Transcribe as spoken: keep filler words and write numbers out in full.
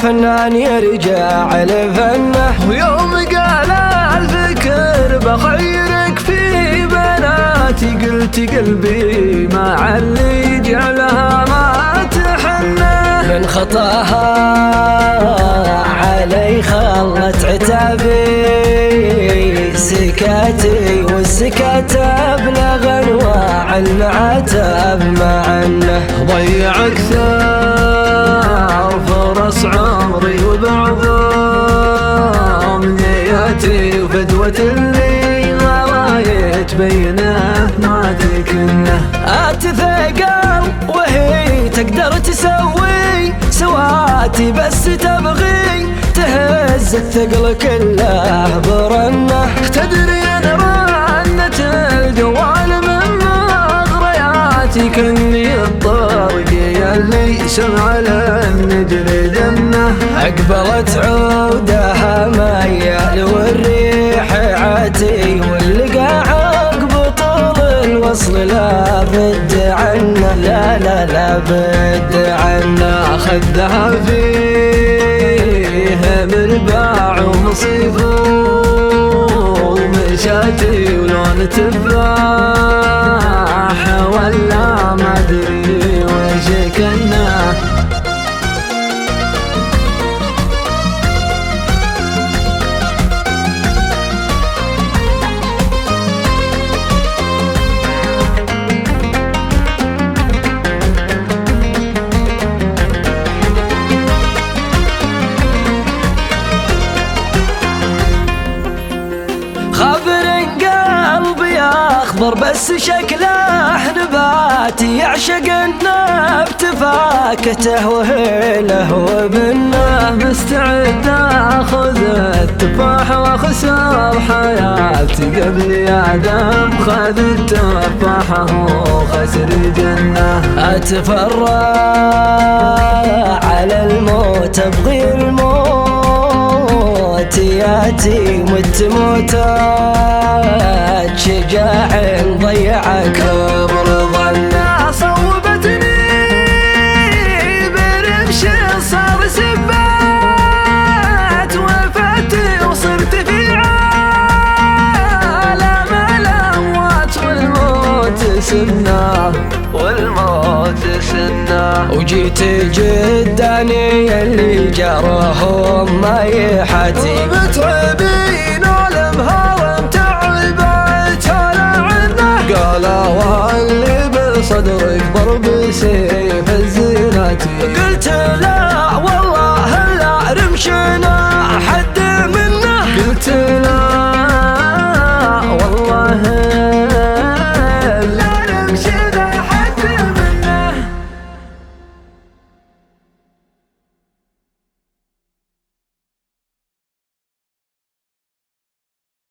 الفنان يرجع لفنه. ويوم قال الفكر بخيرك في بناتي قلت قلبي مع اللي جعلها ما تحنه. من خطاها علي خلت عتابي سكاتي والسكات ابلغ انواع العتاب مع انه ضيع اكثر فرص عمري وبعض امنياتي وفدوة اللي غلايت بينه ما تكنه. اتثقل وهي تقدر تسوي سواتي بس تبغي تهز الثقل كله برنه. تدري انا رنة الجوال من مغرياتي كني الطرق يلي سمع للنجري دمه. اقبلت عودها ميال والريح عاتي واللقى عقب طول الوصل لا بد عنه. لا لا لا بد عنه. خذها فيه مرباع ومصيفه ومشاتي ولون تفاح ولا ما ادري وش كنا. خبر قلبي اخضر بس شكله نباتي يعشق النبت فاكته وهيله وبنه. مستعد اخذ التفاح واخسر حياتي قبل يا دم خذ التفاحه وخسر جنه. اتفرع على الموت ابغي الموت ياتي مت موتات شجاع ضيعك كبر ظنه صوبتني برمش صار سبات وفتي وصرت في عالم الاموات والموت سنه والموت سنه. وجيت جداني اللي جرهم ما يحاتي متعبين والمهار متعبت على عنه. قالوا اللي بصدرك ضرب سيف الزيناتي. قلت لا والله لا رمشنا حد منه. قلت لا والله